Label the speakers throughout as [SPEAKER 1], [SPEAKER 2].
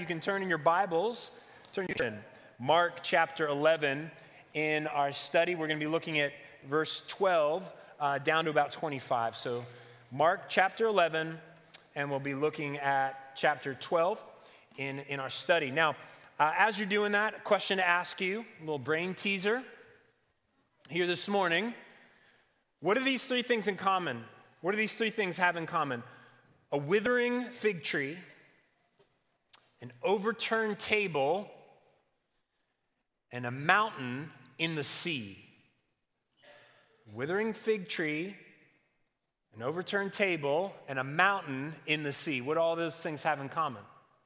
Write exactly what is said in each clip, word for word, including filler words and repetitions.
[SPEAKER 1] You can turn in your Bibles, turn in Mark chapter eleven. In our study, we're going to be looking at verse twelve uh, down to about twenty-five. So Mark chapter eleven, and we'll be looking at chapter twelve in, in our study. Now, uh, as you're doing that, a question to ask you, a little brain teaser here this morning. What do these three things in common? What do these three things have in common? A withering fig tree, an overturned table, and a mountain in the sea. Withering fig tree, an overturned table, and a mountain in the sea. What do all those things have in common?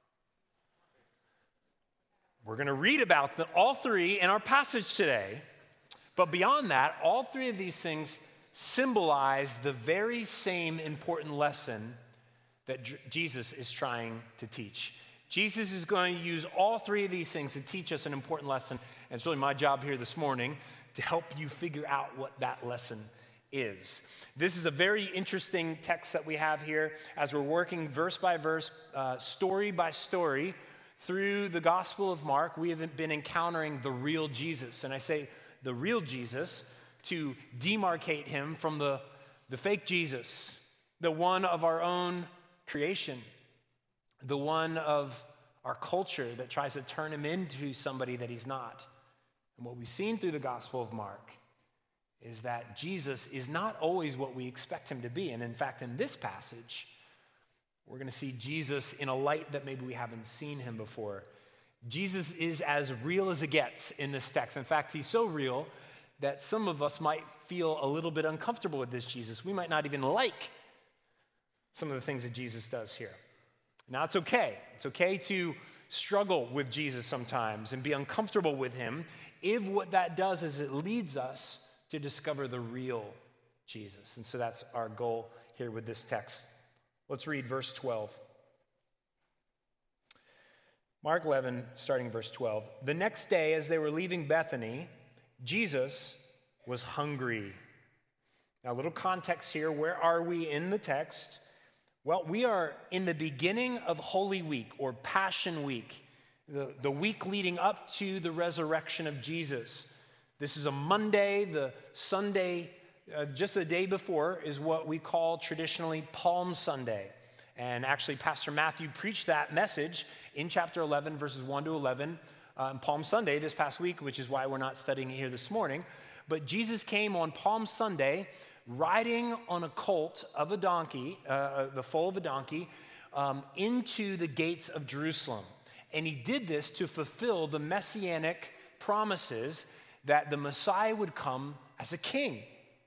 [SPEAKER 1] We're going to read about the, all three in our passage today. But beyond that, all three of these things symbolize the very same important lesson that J- Jesus is trying to teach. Jesus is going to use all three of these things to teach us an important lesson. And it's really my job here this morning to help you figure out what that lesson is. This is a very interesting text that we have here as we're working verse by verse, uh, story by story through the Gospel of Mark. We have been encountering the real Jesus. And I say the real Jesus to demarcate him from the, the fake Jesus, the one of our own creation, the one of our culture that tries to turn him into somebody that he's not. And what we've seen through the Gospel of Mark is that Jesus is not always what we expect him to be. And in fact, in this passage, we're going to see Jesus in a light that maybe we haven't seen him before. Jesus is as real as it gets in this text. In fact, he's so real that some of us might feel a little bit uncomfortable with this Jesus. We might not even like some of the things that Jesus does here. Now, it's okay. It's okay to struggle with Jesus sometimes and be uncomfortable with him if what that does is it leads us to discover the real Jesus. And so that's our goal here with this text. Let's read verse twelve. Mark eleven, starting verse twelve. The next day, as they were leaving Bethany, Jesus was hungry. Now, a little context here. Where are we in the text? Well, we are in the beginning of Holy Week, or Passion Week, the, the week leading up to the resurrection of Jesus. This is a Monday. The Sunday, uh, just the day before, is what we call traditionally Palm Sunday. And actually, Pastor Matthew preached that message in chapter eleven, verses one to eleven, uh, on Palm Sunday this past week, which is why we're not studying it here this morning. But Jesus came on Palm Sunday riding on a colt of a donkey, uh, the foal of a donkey, um, into the gates of Jerusalem. And he did this to fulfill the messianic promises that the Messiah would come as a king.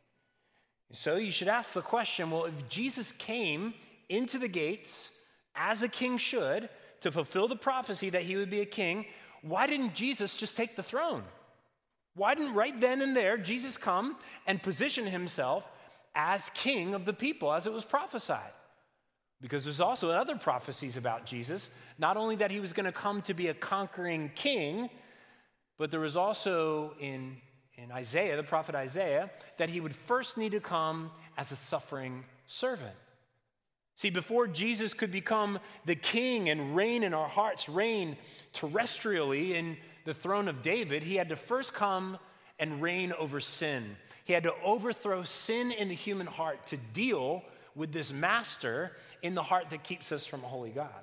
[SPEAKER 1] So you should ask the question, well, if Jesus came into the gates as a king should to fulfill the prophecy that he would be a king, why didn't Jesus just take the throne? Why didn't right then and there Jesus come and position himself as king of the people as it was prophesied? Because there's also other prophecies about Jesus, not only that he was going to come to be a conquering king, but there was also in, in Isaiah, the prophet Isaiah, that he would first need to come as a suffering servant. See, before Jesus could become the king and reign in our hearts, reign terrestrially in the throne of David, he had to first come and reign over sin. He had to overthrow sin in the human heart to deal with this master in the heart that keeps us from a holy God.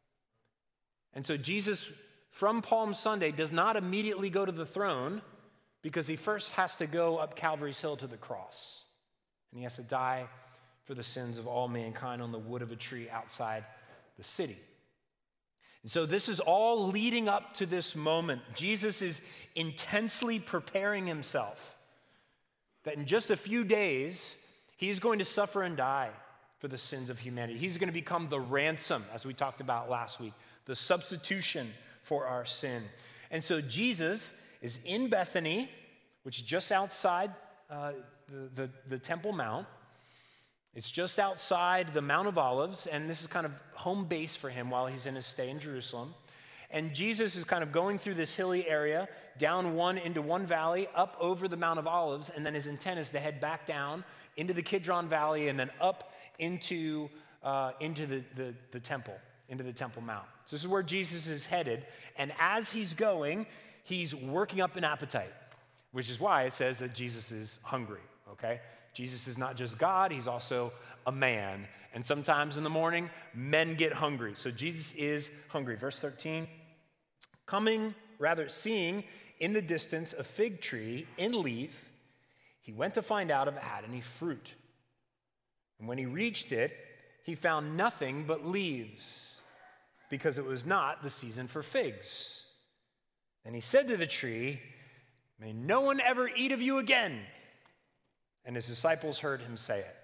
[SPEAKER 1] And so Jesus, from Palm Sunday, does not immediately go to the throne because he first has to go up Calvary's Hill to the cross. And he has to die for the sins of all mankind on the wood of a tree outside the city. And so this is all leading up to this moment. Jesus is intensely preparing himself that in just a few days, he's going to suffer and die for the sins of humanity. He's going to become the ransom, as we talked about last week, the substitution for our sin. And so Jesus is in Bethany, which is just outside uh, the, the, the Temple Mount. It's just outside the Mount of Olives, and this is kind of home base for him while he's in his stay in Jerusalem. And Jesus is kind of going through this hilly area, down one into one valley, up over the Mount of Olives, and then his intent is to head back down into the Kidron Valley and then up into, uh, into the, the, the temple, into the Temple Mount. So this is where Jesus is headed. And as he's going, he's working up an appetite, which is why it says that Jesus is hungry, okay? Jesus is not just God, he's also a man. And sometimes in the morning, men get hungry. So Jesus is hungry. Verse thirteen, coming, rather seeing in the distance a fig tree in leaf, he went to find out if it had any fruit. And when he reached it, he found nothing but leaves, because it was not the season for figs. And he said to the tree, may no one ever eat of you again. And his disciples heard him say it.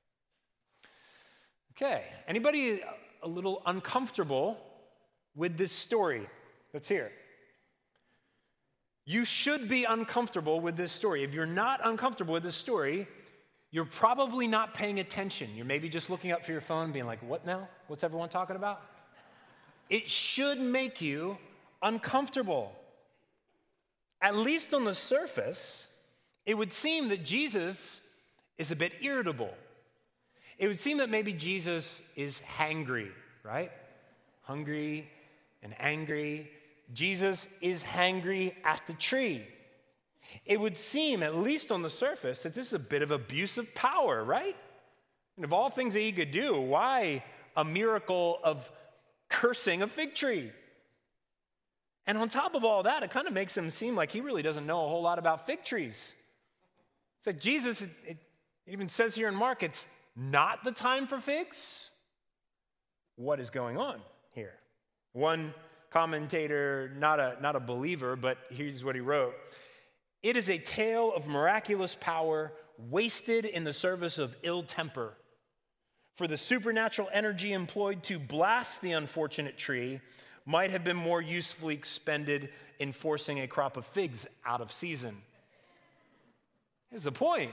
[SPEAKER 1] Okay, anybody a little uncomfortable with this story that's here? You should be uncomfortable with this story. If you're not uncomfortable with this story, you're probably not paying attention. You're maybe just looking up for your phone being like, what now? What's everyone talking about? It should make you uncomfortable. At least on the surface, it would seem that Jesus is a bit irritable. It would seem that maybe Jesus is hangry, right? Hungry and angry. Jesus is hangry at the tree. It would seem, at least on the surface, that this is a bit of abuse of power, right? And of all things that he could do, why a miracle of cursing a fig tree? And on top of all that, it kind of makes him seem like he really doesn't know a whole lot about fig trees. It's like Jesus, it, it even says here in Mark, it's not the time for figs. What is going on here? One commentator, not a, not a believer, but here's what he wrote. It is a tale of miraculous power wasted in the service of ill temper. For the supernatural energy employed to blast the unfortunate tree might have been more usefully expended in forcing a crop of figs out of season. Here's the point.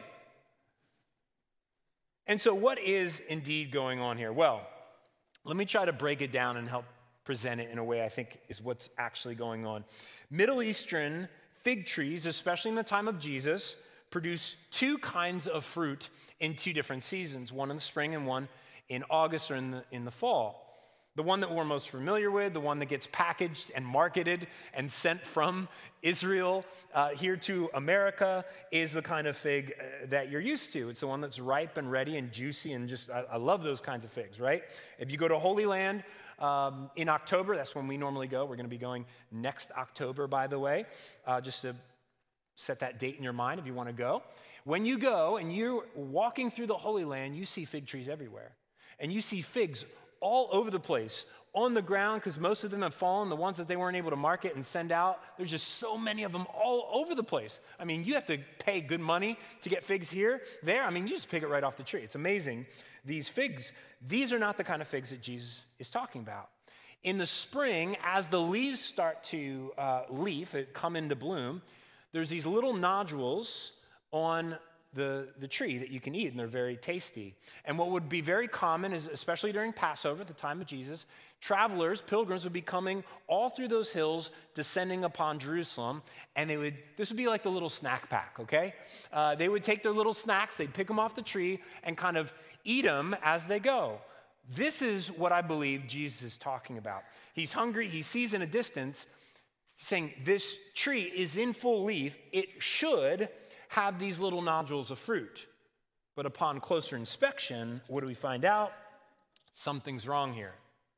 [SPEAKER 1] And so what is indeed going on here? Well, let me try to break it down and help present it in a way I think is what's actually going on. Middle Eastern fig trees, especially in the time of Jesus, produce two kinds of fruit in two different seasons, one in the spring and one in August or in the, in the fall. The one that we're most familiar with, the one that gets packaged and marketed and sent from Israel uh, here to America, is the kind of fig uh, that you're used to. It's the one that's ripe and ready and juicy and just, I, I love those kinds of figs, right? If you go to Holy Land um, in October, that's when we normally go. We're going to be going next October, by the way, uh, just to set that date in your mind if you want to go. When you go and you're walking through the Holy Land, you see fig trees everywhere. And you see figs all over the place, on the ground, because most of them have fallen, the ones that they weren't able to market and send out. There's just so many of them all over the place. I mean, you have to pay good money to get figs here, there. I mean, you just pick it right off the tree. It's amazing. These figs, these are not the kind of figs that Jesus is talking about. In the spring, as the leaves start to uh, leaf, it come into bloom, there's these little nodules on The, the tree that you can eat, and they're very tasty. And what would be very common is, especially during Passover at the time of Jesus, travelers, pilgrims would be coming all through those hills, descending upon Jerusalem, and they would, this would be like the little snack pack, okay? Uh, they would take their little snacks, they'd pick them off the tree, and kind of eat them as they go. This is what I believe Jesus is talking about. He's hungry, he sees in a distance, he's saying, this tree is in full leaf, it should have these little nodules of fruit. But upon closer inspection, what do we find out? Something's wrong here.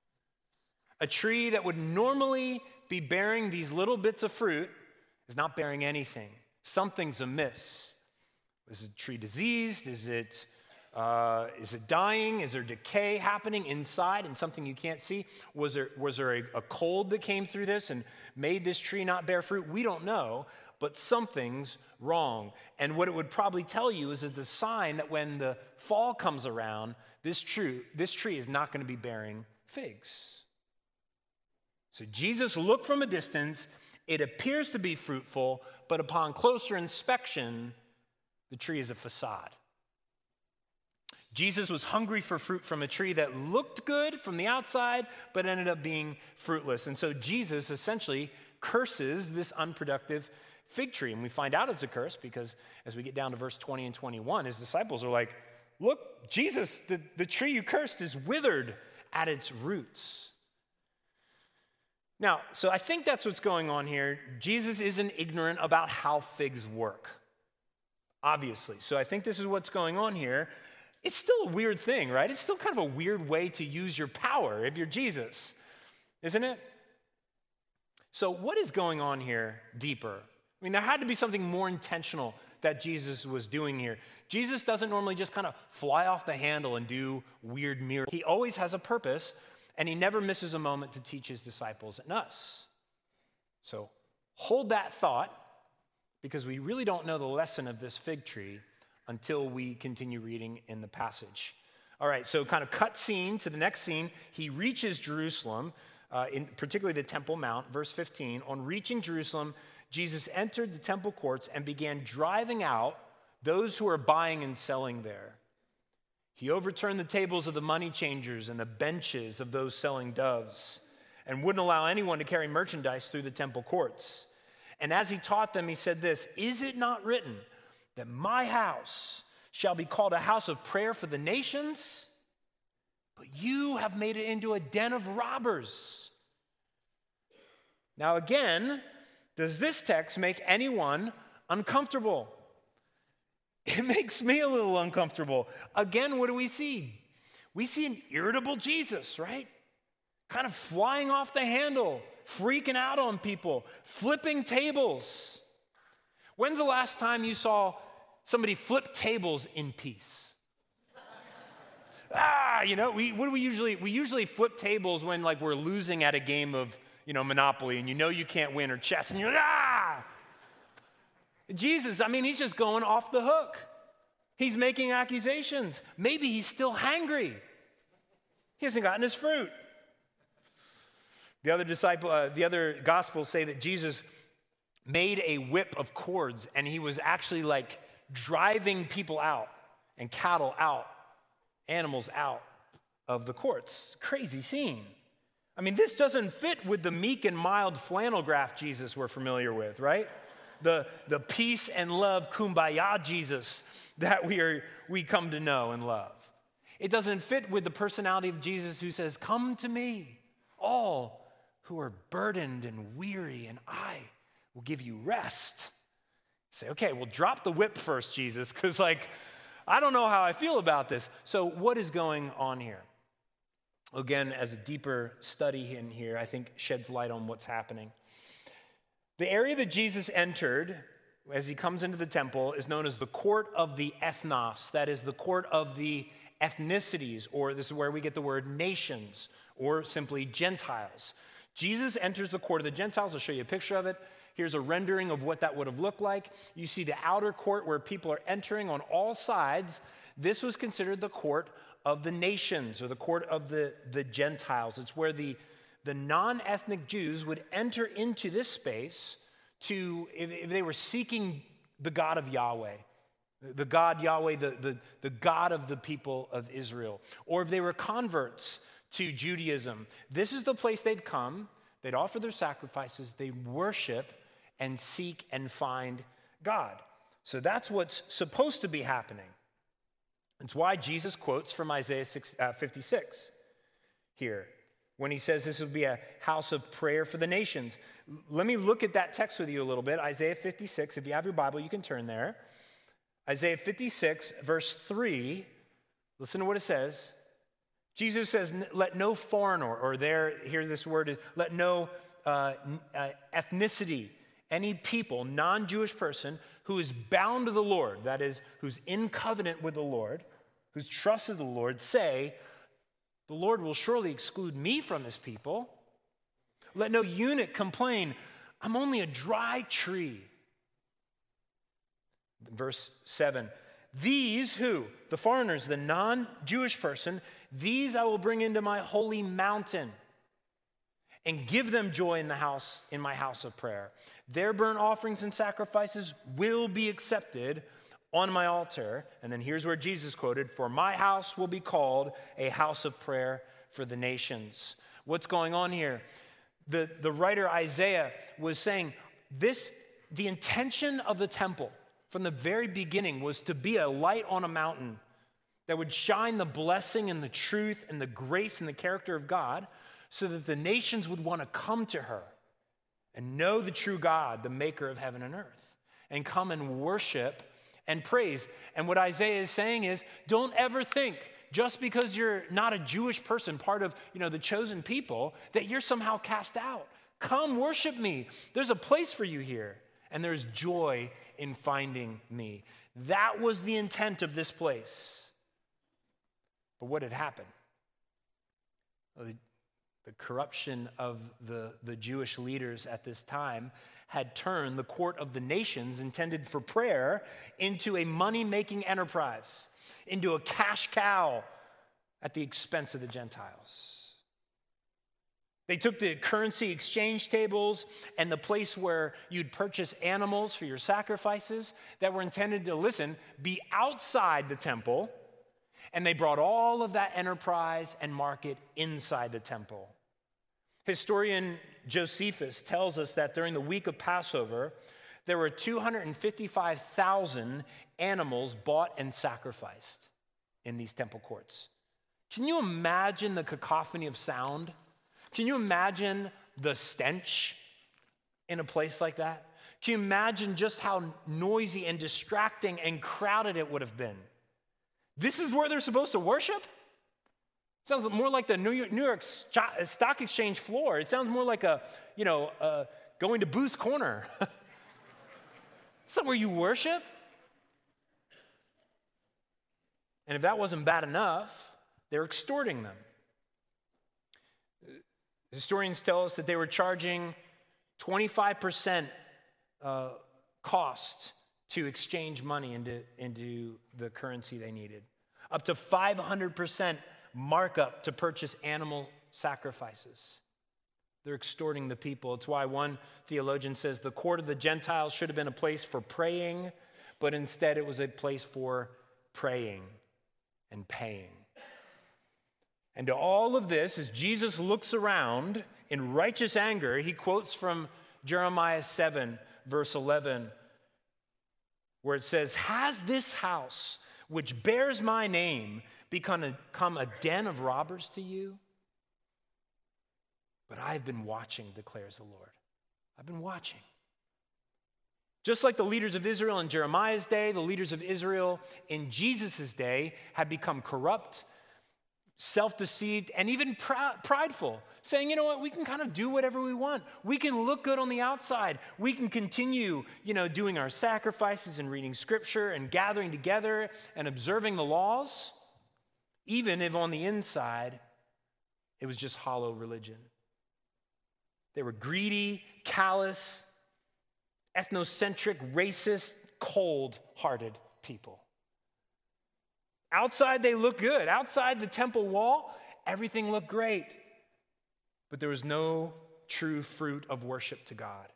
[SPEAKER 1] A tree that would normally be bearing these little bits of fruit is not bearing anything. Something's amiss. Is the tree diseased? Is it, uh, is it dying? Is there decay happening inside and something you can't see? Was there, was there a, a cold that came through this and made this tree not bear fruit? We don't know. But something's wrong. And what it would probably tell you is it's a sign that when the fall comes around, this tree, this tree is not going to be bearing figs. So Jesus looked from a distance. It appears to be fruitful, but upon closer inspection, the tree is a facade. Jesus was hungry for fruit from a tree that looked good from the outside, but ended up being fruitless. And so Jesus essentially curses this unproductive fig tree. And we find out it's a curse because as we get down to verse twenty and twenty-one, his disciples are like, look, Jesus, the, the tree you cursed is withered at its roots. Now, so I think that's what's going on here. Jesus isn't ignorant about how figs work, obviously. So I think this is what's going on here. It's still a weird thing, right? It's still kind of a weird way to use your power if you're Jesus, isn't it? So what is going on here deeper? I mean, there had to be something more intentional that Jesus was doing here. Jesus doesn't normally just kind of fly off the handle and do weird miracles. He always has a purpose, and he never misses a moment to teach his disciples and us. So hold that thought, because we really don't know the lesson of this fig tree until we continue reading in the passage. All right, so kind of cut scene to the next scene. He reaches Jerusalem, uh, in particularly the Temple Mount, verse fifteen. On reaching Jerusalem, Jesus entered the temple courts and began driving out those who were buying and selling there. He overturned the tables of the money changers and the benches of those selling doves, and wouldn't allow anyone to carry merchandise through the temple courts. And as he taught them, he said this, "Is it not written that my house shall be called a house of prayer for the nations? But you have made it into a den of robbers." Now again, does this text make anyone uncomfortable? It makes me a little uncomfortable. Again, what do we see? We see an irritable Jesus, right? Kind of flying off the handle, freaking out on people, flipping tables. When's the last time you saw somebody flip tables in peace? ah, you know, we what do we usually we usually flip tables when like we're losing at a game of, you know, Monopoly, and you know you can't win, or chess, and you're like, ah! Jesus, I mean, he's just going off the hook. He's making accusations. Maybe he's still hangry. He hasn't gotten his fruit. The other disciple, uh, the other gospels say that Jesus made a whip of cords, and he was actually like driving people out and cattle out, animals out of the courts. Crazy scene. I mean, this doesn't fit with the meek and mild flannel graph Jesus we're familiar with, right? The, the peace and love kumbaya Jesus that we are we come to know and love. It doesn't fit with the personality of Jesus who says, "Come to me, all who are burdened and weary, and I will give you rest." Say, okay, well, drop the whip first, Jesus, because like, I don't know how I feel about this. So what is going on here? Again, as a deeper study in here, I think sheds light on what's happening. The area that Jesus entered as he comes into the temple is known as the court of the ethnos. That is the court of the ethnicities, or this is where we get the word nations, or simply Gentiles. Jesus enters the court of the Gentiles. I'll show you a picture of it. Here's a rendering of what that would have looked like. You see the outer court where people are entering on all sides. This was considered the court of the nations, or the court of the, the Gentiles. It's where the The non-ethnic Jews would enter into this space to, if, if they were seeking the God of Yahweh, the God Yahweh, the, the, the God of the people of Israel, or if they were converts to Judaism, this is the place they'd come, they'd offer their sacrifices, they'd worship and seek and find God. So that's what's supposed to be happening. It's why Jesus quotes from Isaiah fifty-six here, when he says this will be a house of prayer for the nations. Let me look at that text with you a little bit. Isaiah fifty-six, if you have your Bible, you can turn there. Isaiah fifty-six, verse three, listen to what it says. Jesus says, let no foreigner, or there, here this word is, let no uh, uh, ethnicity, any people, non-Jewish person who is bound to the Lord, that is, who's in covenant with the Lord, who's trusted the Lord, say, the Lord will surely exclude me from his people. Let no eunuch complain, I'm only a dry tree. Verse seven, these who, the foreigners, the non-Jewish person, these I will bring into my holy mountain and give them joy in the house, in my house of prayer. Their burnt offerings and sacrifices will be accepted on my altar. And then here's where Jesus quoted, for my house will be called a house of prayer for the nations. What's going on here? The, the writer Isaiah was saying this, the intention of the temple from the very beginning was to be a light on a mountain that would shine the blessing and the truth and the grace and the character of God so that the nations would want to come to her and know the true God, the maker of heaven and earth, and come and worship and praise. And what Isaiah is saying is, don't ever think, just because you're not a Jewish person, part of, you know, the chosen people, that you're somehow cast out. Come worship me. There's a place for you here, and there's joy in finding me. That was the intent of this place. But what had happened? Well, the, the corruption of the, the Jewish leaders at this time had turned the court of the nations intended for prayer into a money-making enterprise, into a cash cow at the expense of the Gentiles. They took the currency exchange tables and the place where you'd purchase animals for your sacrifices that were intended to, listen, be outside the temple, and they brought all of that enterprise and market inside the temple. Historian Josephus tells us that during the week of Passover, there were two hundred fifty-five thousand animals bought and sacrificed in these temple courts. Can you imagine the cacophony of sound? Can you imagine the stench in a place like that? Can you imagine just how noisy and distracting and crowded it would have been? This is where they're supposed to worship? Sounds more like the New York, New York Stock Exchange floor. It sounds more like a, you know, uh, going to Booth's Corner. It's not where you worship. And if that wasn't bad enough, they're extorting them. Historians tell us that they were charging twenty-five percent uh, cost to exchange money into, into the currency they needed, up to five hundred percent markup to purchase animal sacrifices. They're extorting the people. It's why one theologian says the court of the Gentiles should have been a place for praying, but instead it was a place for praying and paying. And to all of this, as Jesus looks around in righteous anger, he quotes from Jeremiah seven, verse eleven, where it says, "Has this house, which bears my name, become a, become a den of robbers to you? But I've been watching, declares the Lord. I've been watching." Just like the leaders of Israel in Jeremiah's day, the leaders of Israel in Jesus' day had become corrupt, self-deceived, and even pr- prideful, saying, you know what, we can kind of do whatever we want. We can look good on the outside. We can continue, you know, doing our sacrifices and reading scripture and gathering together and observing the laws, even if on the inside it was just hollow religion. They were greedy, callous, ethnocentric, racist, cold-hearted people. Outside, they looked good. Outside the temple wall, everything looked great. But there was no true fruit of worship to God.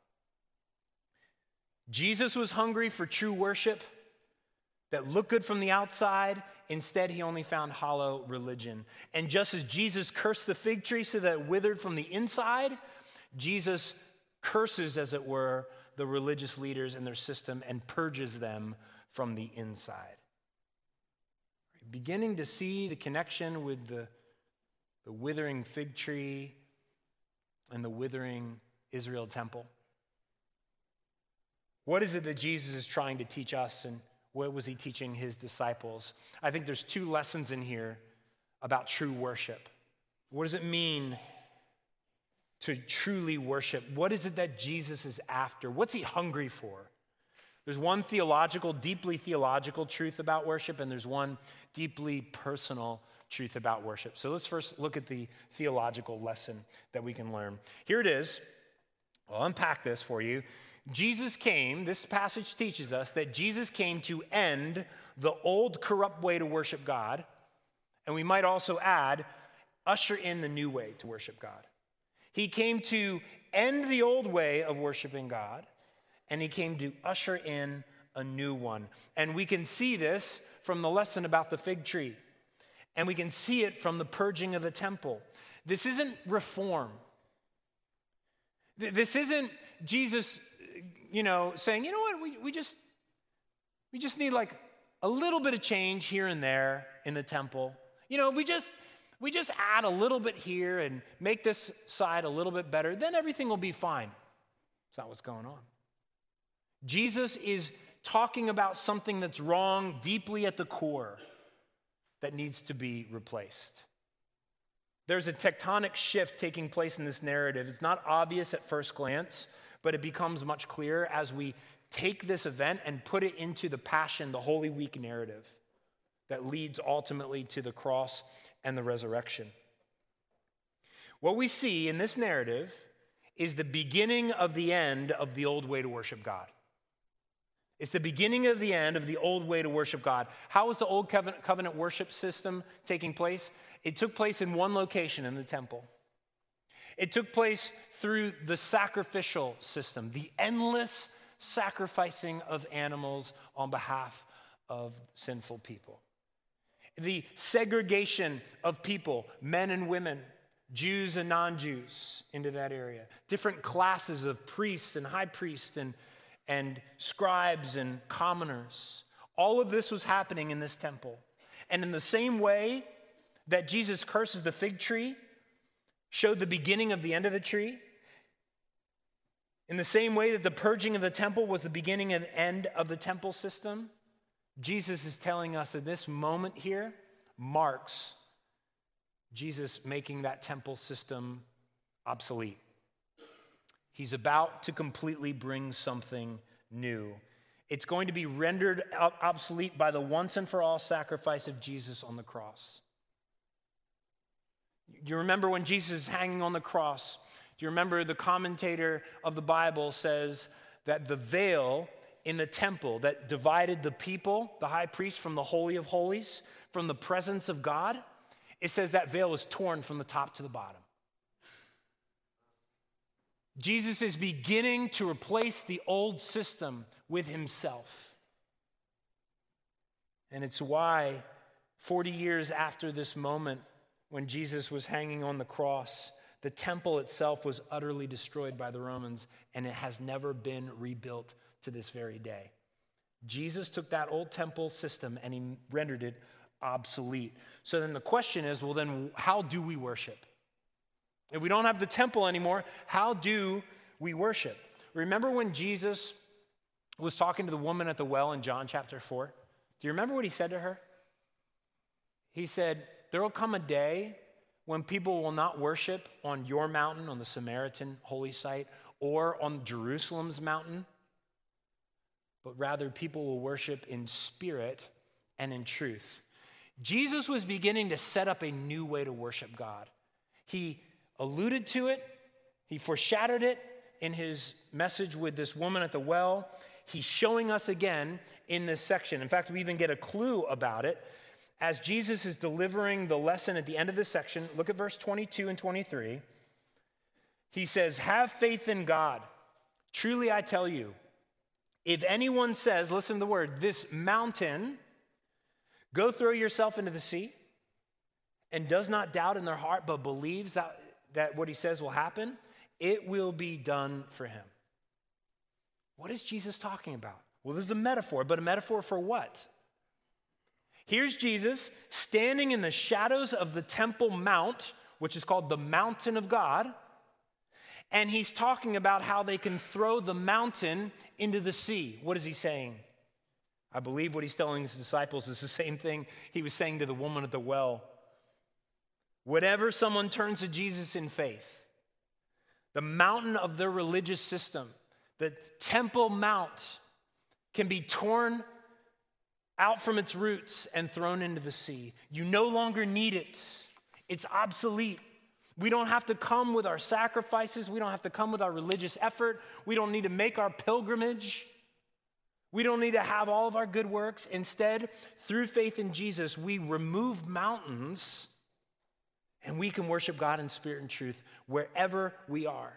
[SPEAKER 1] Jesus was hungry for true worship that looked good from the outside. Instead, he only found hollow religion. And just as Jesus cursed the fig tree so that it withered from the inside, Jesus curses, as it were, the religious leaders and their system and purges them from the inside. Beginning to see the connection with the, the withering fig tree and the withering Israel temple? What is it that Jesus is trying to teach us, and what was he teaching his disciples? I think there's two lessons in here about true worship. What does it mean to truly worship? What is it that Jesus is after? What's he hungry for? There's one theological, deeply theological truth about worship, and there's one deeply personal truth about worship. So let's first look at the theological lesson that we can learn. Here it is. I'll unpack this for you. Jesus came, this passage teaches us that Jesus came to end the old corrupt way to worship God, and we might also add, usher in the new way to worship God. He came to end the old way of worshiping God, and he came to usher in a new one. And we can see this from the lesson about the fig tree. And we can see it from the purging of the temple. This isn't reform. This isn't Jesus, you know, saying, you know what, we, we just we just need like a little bit of change here and there in the temple. You know, we just we just add a little bit here and make this side a little bit better, then everything will be fine. That's not what's going on. Jesus is talking about something that's wrong deeply at the core that needs to be replaced. There's a tectonic shift taking place in this narrative. It's not obvious at first glance, but it becomes much clearer as we take this event and put it into the Passion, the Holy Week narrative that leads ultimately to the cross and the resurrection. What we see in this narrative is the beginning of the end of the old way to worship God. It's the beginning of the end of the old way to worship God. How was the old covenant, covenant worship system taking place? It took place in one location in the temple. It took place through the sacrificial system, the endless sacrificing of animals on behalf of sinful people. The segregation of people, men and women, Jews and non-Jews, into that area. Different classes of priests and high priests and, and scribes and commoners. All of this was happening in this temple. And in the same way that Jesus curses the fig tree, showed the beginning of the end of the tree, in the same way that the purging of the temple was the beginning and end of the temple system, Jesus is telling us that this moment here marks Jesus making that temple system obsolete. He's about to completely bring something new. It's going to be rendered obsolete by the once and for all sacrifice of Jesus on the cross. You remember when Jesus is hanging on the cross? Do you remember the commentator of the Bible says that the veil in the temple that divided the people, the high priest, from the Holy of Holies, from the presence of God, it says that veil was torn from the top to the bottom. Jesus is beginning to replace the old system with himself. And it's why forty years after this moment, when Jesus was hanging on the cross, the temple itself was utterly destroyed by the Romans, and it has never been rebuilt to this very day. Jesus took that old temple system and he rendered it obsolete. So then the question is, well, then how do we worship? If we don't have the temple anymore, how do we worship? Remember when Jesus was talking to the woman at the well in John chapter four? Do you remember what he said to her? He said, there will come a day when people will not worship on your mountain, on the Samaritan holy site, or on Jerusalem's mountain, but rather people will worship in spirit and in truth. Jesus was beginning to set up a new way to worship God. He alluded to it. He foreshadowed it in his message with this woman at the well. He's showing us again in this section. In fact, we even get a clue about it. As Jesus is delivering the lesson at the end of this section, look at verse twenty-two and twenty-three. He says, have faith in God. Truly I tell you, if anyone says, listen to the word, this mountain, go throw yourself into the sea, and does not doubt in their heart, but believes that, that what he says will happen, it will be done for him. What is Jesus talking about? Well, this is a metaphor, but a metaphor for what? Here's Jesus standing in the shadows of the Temple Mount, which is called the Mountain of God, and he's talking about how they can throw the mountain into the sea. What is he saying? I believe what he's telling his disciples is the same thing he was saying to the woman at the well. Whatever someone turns to Jesus in faith, the mountain of their religious system, the Temple Mount, can be torn out from its roots and thrown into the sea. You no longer need it. It's obsolete. We don't have to come with our sacrifices. We don't have to come with our religious effort. We don't need to make our pilgrimage. We don't need to have all of our good works. Instead, through faith in Jesus, we remove mountains and we can worship God in spirit and truth wherever we are.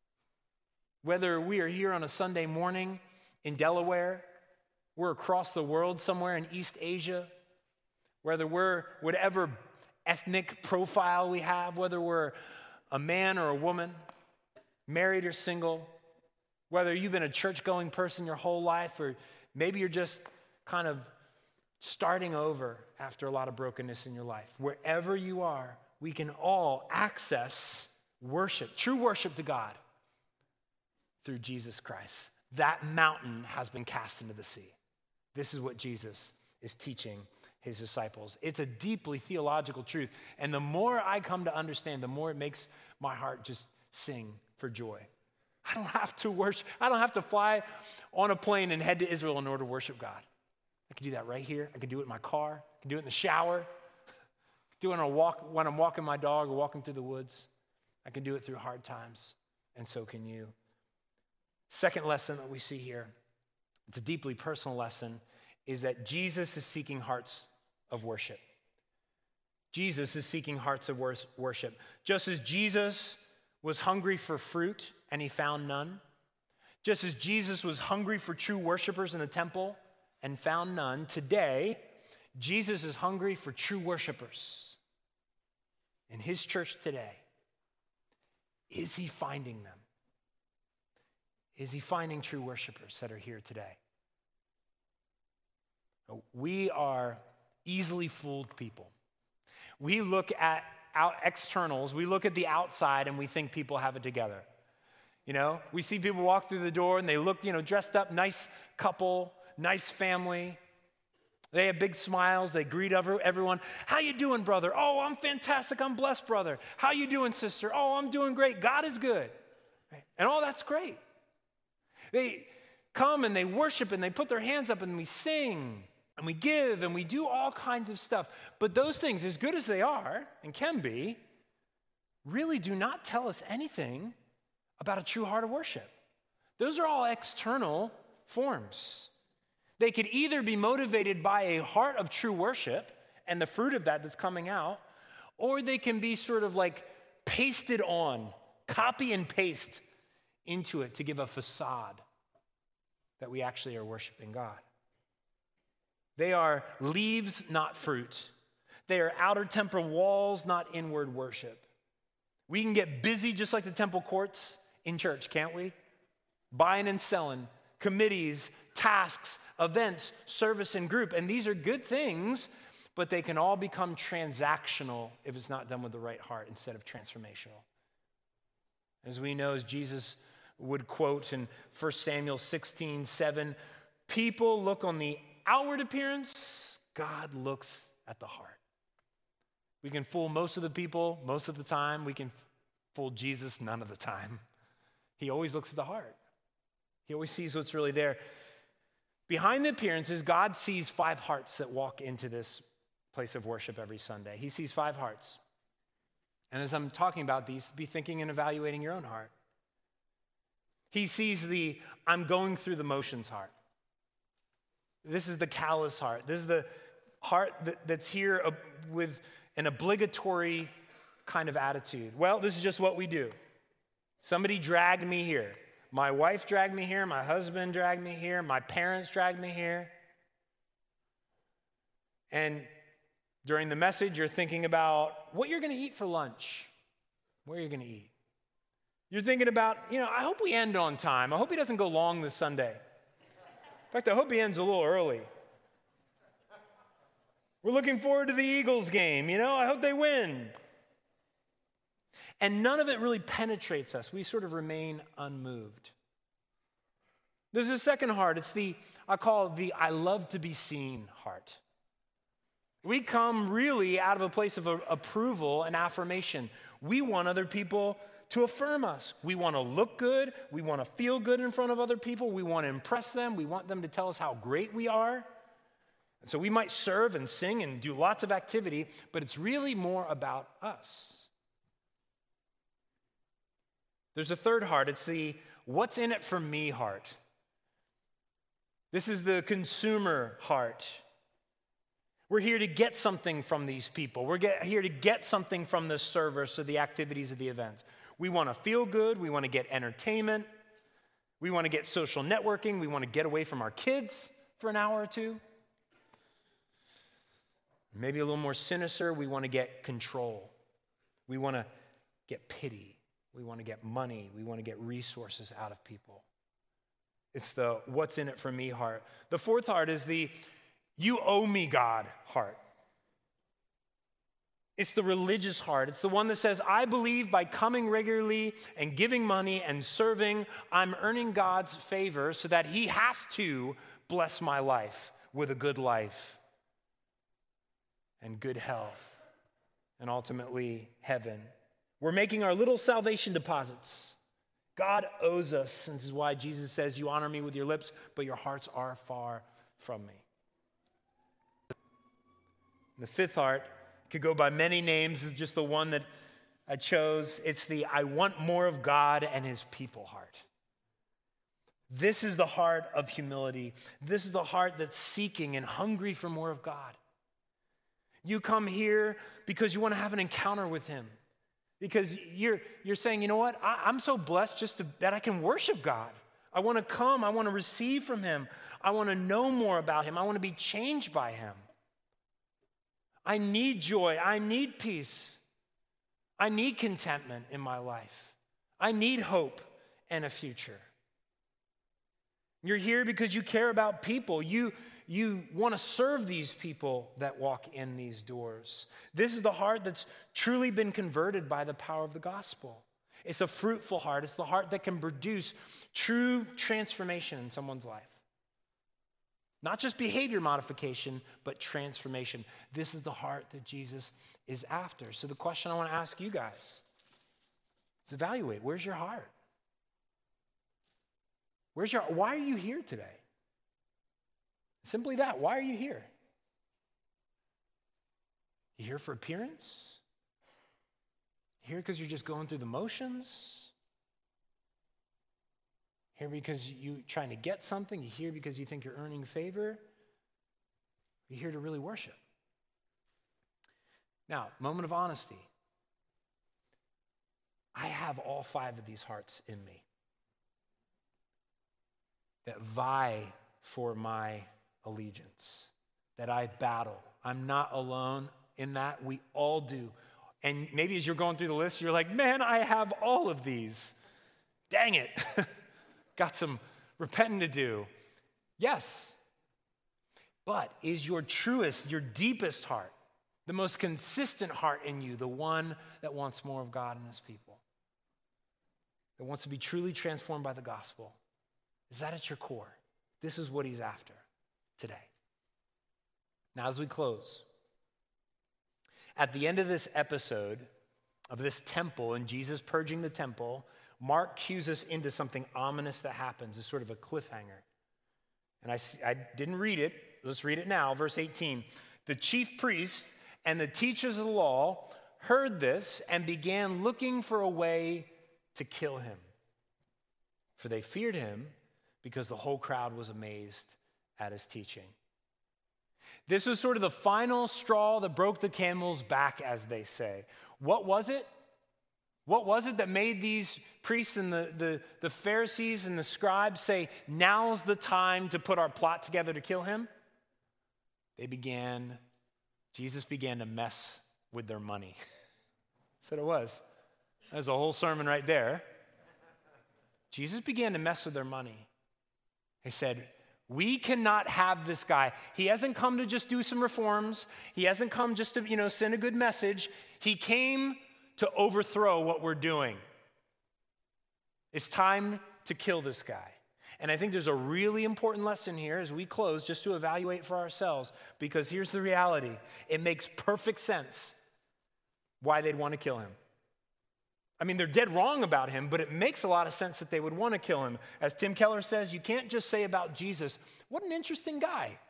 [SPEAKER 1] Whether we are here on a Sunday morning in Delaware, we're across the world somewhere in East Asia, whether we're whatever ethnic profile we have, whether we're a man or a woman, married or single, whether you've been a church-going person your whole life, or maybe you're just kind of starting over after a lot of brokenness in your life. Wherever you are, we can all access worship, true worship to God through Jesus Christ. That mountain has been cast into the sea. This is what Jesus is teaching his disciples. It's a deeply theological truth. And the more I come to understand, the more it makes my heart just sing for joy. I don't have to worship. I don't have to fly on a plane and head to Israel in order to worship God. I can do that right here. I can do it in my car. I can do it in the shower. Do it on a walk when I'm walking my dog or walking through the woods. I can do it through hard times, and so can you. Second lesson that we see here, it's a deeply personal lesson, is that Jesus is seeking hearts of worship. Jesus is seeking hearts of worship. Just as Jesus was hungry for fruit and he found none, just as Jesus was hungry for true worshipers in the temple and found none, today, Jesus is hungry for true worshipers in his church today. Is he finding them? Is he finding true worshipers that are here today? We are easily fooled people. We look at out externals, we look at the outside and we think people have it together. You know, we see people walk through the door and they look, you know, dressed up, nice couple, nice family. They have big smiles. They greet everyone. How you doing, brother? Oh, I'm fantastic. I'm blessed, brother. How you doing, sister? Oh, I'm doing great. God is good. Right? And all that's great. They come and they worship and they put their hands up and we sing and we give and we do all kinds of stuff. But those things, as good as they are and can be, really do not tell us anything about a true heart of worship. Those are all external forms. They could either be motivated by a heart of true worship and the fruit of that that's coming out, or they can be sort of like pasted on, copy and paste into it to give a facade that we actually are worshiping God. They are leaves, not fruit. They are outer temporal walls, not inward worship. We can get busy just like the temple courts in church, can't we? Buying and selling, committees, tasks, events, service, and group. And these are good things, but they can all become transactional if it's not done with the right heart instead of transformational. As we know, as Jesus would quote in First Samuel sixteen seven, people look on the outward appearance, God looks at the heart. We can fool most of the people most of the time. We can fool Jesus none of the time. He always looks at the heart. He always sees what's really there. Behind the appearances, God sees five hearts that walk into this place of worship every Sunday. He sees five hearts. And as I'm talking about these, be thinking and evaluating your own heart. He sees the I'm going through the motions heart. This is the callous heart. This is the heart that, that's here uh, with an obligatory kind of attitude. Well, this is just what we do. Somebody dragged me here. My wife dragged me here. My husband dragged me here. My parents dragged me here. And during the message, you're thinking about what you're going to eat for lunch, where you're going to eat. You're thinking about, you know, I hope we end on time. I hope he doesn't go long this Sunday. In fact, I hope he ends a little early. We're looking forward to the Eagles game. You know, I hope they win. And none of it really penetrates us. We sort of remain unmoved. There's a second heart. It's the, I call it the I love to be seen heart. We come really out of a place of a, approval and affirmation. We want other people to affirm us. We want to look good. We want to feel good in front of other people. We want to impress them. We want them to tell us how great we are. And so we might serve and sing and do lots of activity, but it's really more about us. There's a third heart. It's the what's in it for me heart. This is the consumer heart. We're here to get something from these people. We're get, here to get something from the service or the activities of the events. We want to feel good. We want to get entertainment. We want to get social networking. We want to get away from our kids for an hour or two. Maybe a little more sinister, we want to get control. We want to get pity. We want to get money. We want to get resources out of people. It's the what's in it for me heart. The fourth heart is the you owe me God heart. It's the religious heart. It's the one that says, I believe by coming regularly and giving money and serving, I'm earning God's favor so that he has to bless my life with a good life and good health and ultimately heaven. We're making our little salvation deposits. God owes us, and this is why Jesus says, you honor me with your lips, but your hearts are far from me. The fifth heart could go by many names. It's just the one that I chose. It's the I want more of God and his people heart. This is the heart of humility. This is the heart that's seeking and hungry for more of God. You come here because you want to have an encounter with him. Because you're, you're saying, you know what? I, I'm so blessed just to, that I can worship God. I want to come. I want to receive from him. I want to know more about him. I want to be changed by him. I need joy. I need peace. I need contentment in my life. I need hope and a future. You're here because you care about people. You, you want to serve these people that walk in these doors. This is the heart that's truly been converted by the power of the gospel. It's a fruitful heart. It's the heart that can produce true transformation in someone's life. Not just behavior modification, but transformation. This is the heart that Jesus is after. So the question I want to ask you guys is evaluate, where's your heart? Where's your, why are you here today? Simply that, why are you here? You here for appearance? You here because you're just going through the motions? Here because you're trying to get something? You here because you think you're earning favor? You're here to really worship. Now, moment of honesty. I have all five of these hearts in me that vie for my allegiance, that I battle. I'm not alone in that. We all do. And maybe as you're going through the list, you're like, man, I have all of these. Dang it. Got some repenting to do. Yes. But is your truest, your deepest heart, the most consistent heart in you, the one that wants more of God and his people? That wants to be truly transformed by the gospel? Is that at your core? This is what he's after today. Now, as we close, at the end of this episode of this temple and Jesus purging the temple, Mark cues us into something ominous that happens. It's sort of a cliffhanger. And I, I didn't read it. Let's read it now. Verse eighteen. The chief priests and the teachers of the law heard this and began looking for a way to kill him. For they feared him because the whole crowd was amazed at his teaching. This was sort of the final straw that broke the camel's back, as they say. What was it? What was it that made these priests and the, the, the Pharisees and the scribes say, now's the time to put our plot together to kill him? They began, Jesus began to mess with their money. That's what it was. There's a whole sermon right there. Jesus began to mess with their money. He said, we cannot have this guy. He hasn't come to just do some reforms. He hasn't come just to, you know, send a good message. He came to overthrow what we're doing. It's time to kill this guy. And I think there's a really important lesson here as we close just to evaluate for ourselves, because here's the reality. It makes perfect sense why they'd want to kill him. I mean, they're dead wrong about him, but it makes a lot of sense that they would want to kill him. As Tim Keller says, you can't just say about Jesus, what an interesting guy.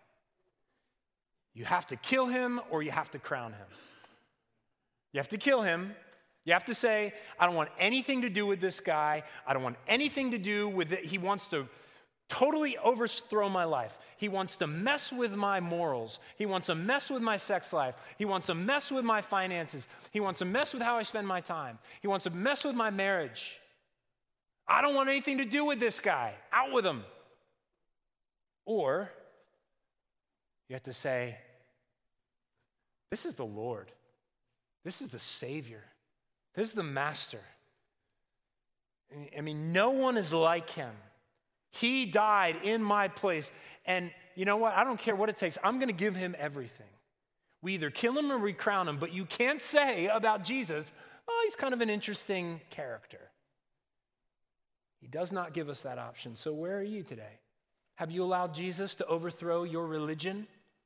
[SPEAKER 1] You have to kill him or you have to crown him. You have to kill him. You have to say, I don't want anything to do with this guy. I don't want anything to do with it. He wants to totally overthrow my life. He wants to mess with my morals. He wants to mess with my sex life. He wants to mess with my finances. He wants to mess with how I spend my time. He wants to mess with my marriage. I don't want anything to do with this guy. Out with him. Or you have to say, this is the Lord. This is the Savior. This is the Master. I mean, no one is like him. He died in my place. And you know what? I don't care what it takes. I'm going to give him everything. We either kill him or we crown him, but you can't say about Jesus, oh, he's kind of an interesting character. He does not give us that option. So where are you today? Have you allowed Jesus to overthrow your religion?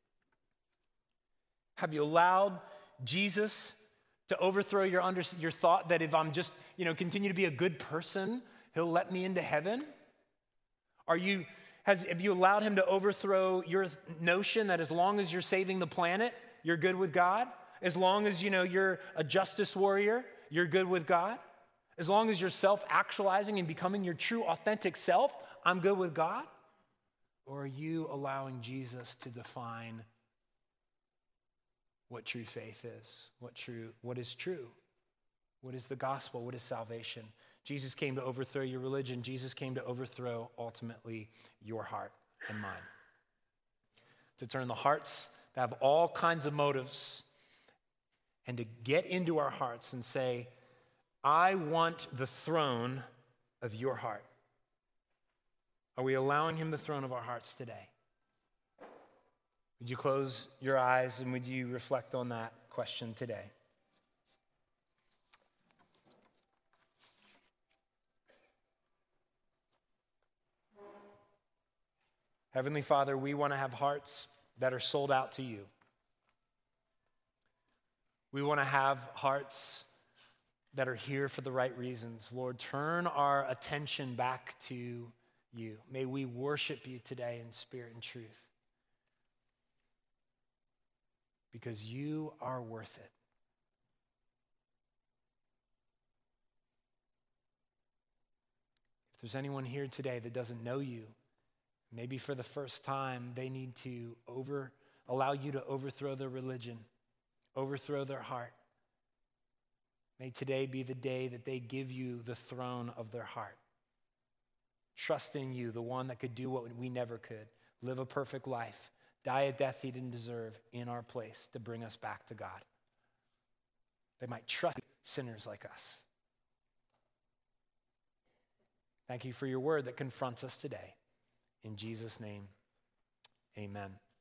[SPEAKER 1] Have you allowed Jesus to overthrow your, under, your thought that if I'm just, you know, continue to be a good person, he'll let me into heaven? Are you, has, have you allowed him to overthrow your notion that as long as you're saving the planet, you're good with God? As long as, you know, you're a justice warrior, you're good with God? As long as you're self-actualizing and becoming your true, authentic self, I'm good with God? Or are you allowing Jesus to define what true faith is, what true, what is true, what is the gospel, what is salvation? Jesus came to overthrow your religion. Jesus came to overthrow, ultimately, your heart and mine. To turn the hearts that have all kinds of motives and to get into our hearts and say, I want the throne of your heart. Are we allowing him the throne of our hearts today? Would you close your eyes and would you reflect on that question today? Heavenly Father, we want to have hearts that are sold out to you. We want to have hearts that are here for the right reasons. Lord, turn our attention back to you. May we worship you today in spirit and truth. Because you are worth it. If there's anyone here today that doesn't know you, maybe for the first time they need to over, allow you to overthrow their religion, overthrow their heart. May today be the day that they give you the throne of their heart. Trust in you, the one that could do what we never could, live a perfect life, die a death he didn't deserve in our place to bring us back to God. They might trust sinners like us. Thank you for your word that confronts us today. In Jesus' name, amen.